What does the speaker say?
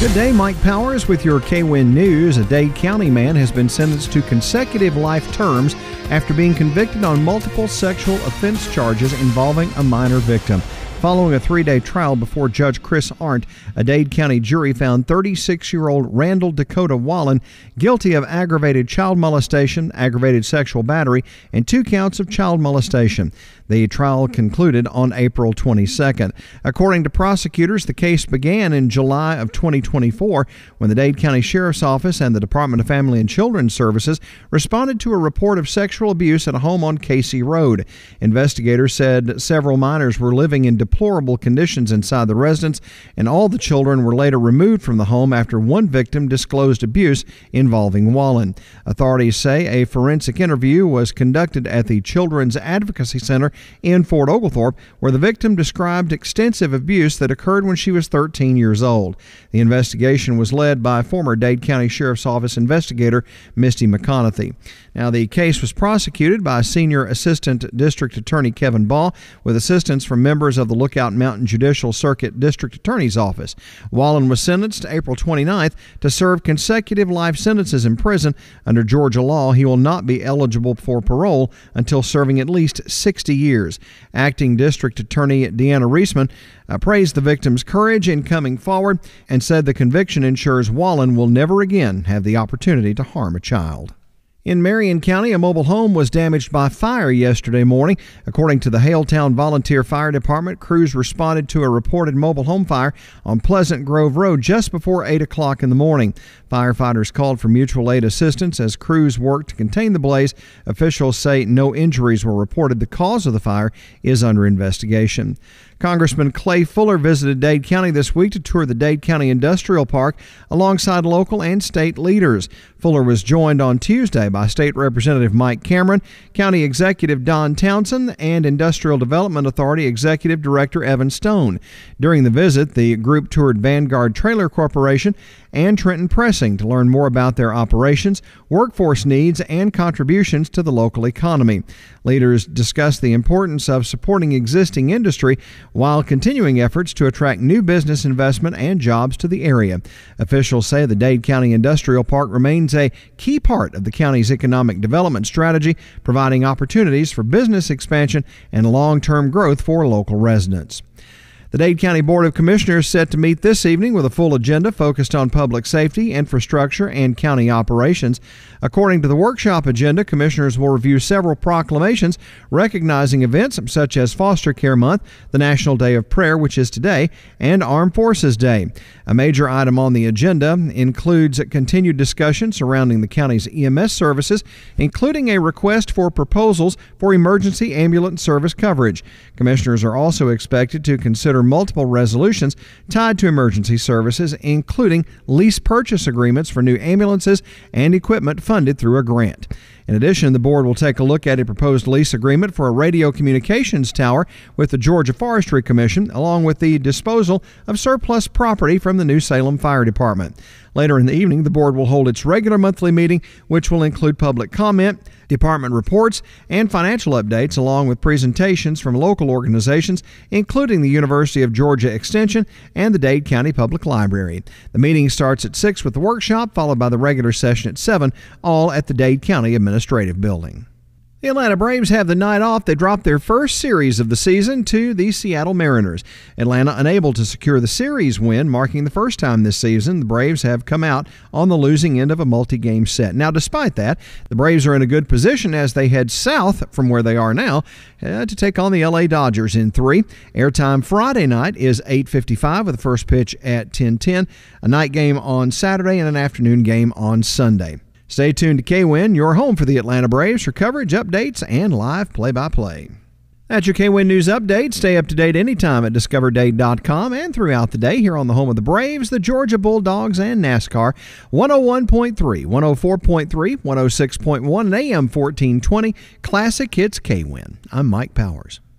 Good day, Mike Powers with your KWIN News. A Dade County man has been sentenced to consecutive life terms after being convicted on multiple sexual offense charges involving a minor victim. Following a 3-day trial before Judge Chris Arndt, a Dade County jury found 36-year-old Randall Dakota Wallen guilty of aggravated child molestation, aggravated sexual battery, and 2 counts of child molestation. The trial concluded on April 22nd. According to prosecutors, the case began in July of 2024 when the Dade County Sheriff's Office and the Department of Family and Children's Services responded to a report of sexual abuse at a home on Casey Road. Investigators said several minors were living in deplorable conditions inside the residence, and all the children were later removed from the home after one victim disclosed abuse involving Wallen. Authorities say a forensic interview was conducted at the Children's Advocacy Center in Fort Oglethorpe, where the victim described extensive abuse that occurred when she was 13 years old. The investigation was led by former Dade County Sheriff's Office investigator Misty McConaughey. Now, the case was prosecuted by Senior Assistant District Attorney Kevin Baugh with assistance from members of the Lookout Mountain Judicial Circuit District Attorney's Office. Wallen was sentenced April 29th to serve consecutive life sentences in prison. Under Georgia law, he will not be eligible for parole until serving at least 60 years. Acting District Attorney Deanna Reisman praised the victim's courage in coming forward and said the conviction ensures Wallen will never again have the opportunity to harm a child. In Marion County, a mobile home was damaged by fire yesterday morning. According to the Haletown Volunteer Fire Department, crews responded to a reported mobile home fire on Pleasant Grove Road just before 8 o'clock in the morning. Firefighters called for mutual aid assistance as crews worked to contain the blaze. Officials say no injuries were reported. The cause of the fire is under investigation. Congressman Clay Fuller visited Dade County this week to tour the Dade County Industrial Park alongside local and state leaders. Fuller was joined on Tuesday by State Representative Mike Cameron, County Executive Don Townsend, and Industrial Development Authority Executive Director Evan Stone. During the visit, the group toured Vanguard Trailer Corporation and Trenton Pressing to learn more about their operations, workforce needs, and contributions to the local economy. Leaders discussed the importance of supporting existing industry while continuing efforts to attract new business investment and jobs to the area. Officials say the Dade County Industrial Park remains a key part of the county's economic development strategy, providing opportunities for business expansion and long-term growth for local residents. The Dade County Board of Commissioners set to meet this evening with a full agenda focused on public safety, infrastructure, and county operations. According to the workshop agenda, commissioners will review several proclamations recognizing events such as Foster Care Month, the National Day of Prayer, which is today, and Armed Forces Day. A major item on the agenda includes continued discussion surrounding the county's EMS services, including a request for proposals for emergency ambulance service coverage. Commissioners are also expected to consider multiple resolutions tied to emergency services, including lease purchase agreements for new ambulances and equipment funded through a grant. In addition, the board will take a look at a proposed lease agreement for a radio communications tower with the Georgia Forestry Commission, along with the disposal of surplus property from the New Salem Fire Department. Later in the evening, the board will hold its regular monthly meeting, which will include public comment, department reports, and financial updates, along with presentations from local organizations, including the University of Georgia Extension and the Dade County Public Library. The meeting starts at 6 with the workshop, followed by the regular session at 7, all at the Dade County Administrative Building. The Atlanta Braves have the night off. They dropped their first series of the season to the Seattle Mariners. Atlanta unable to secure the series win, marking the first time this season the Braves have come out on the losing end of a multi-game set. Now, despite that, the Braves are in a good position as they head south from where they are now to take on the LA Dodgers in 3. Airtime Friday night is 8:55 with the first pitch at 10:10, a night game on Saturday and an afternoon game on Sunday. Stay tuned to KWIN, your home for the Atlanta Braves, for coverage, updates, and live play-by-play. That's your KWIN News Update. Stay up to date anytime at discoverdade.com and throughout the day here on the home of the Braves, the Georgia Bulldogs, and NASCAR. 101.3, 104.3, 106.1, and AM 1420. Classic Hits KWIN. I'm Mike Powers.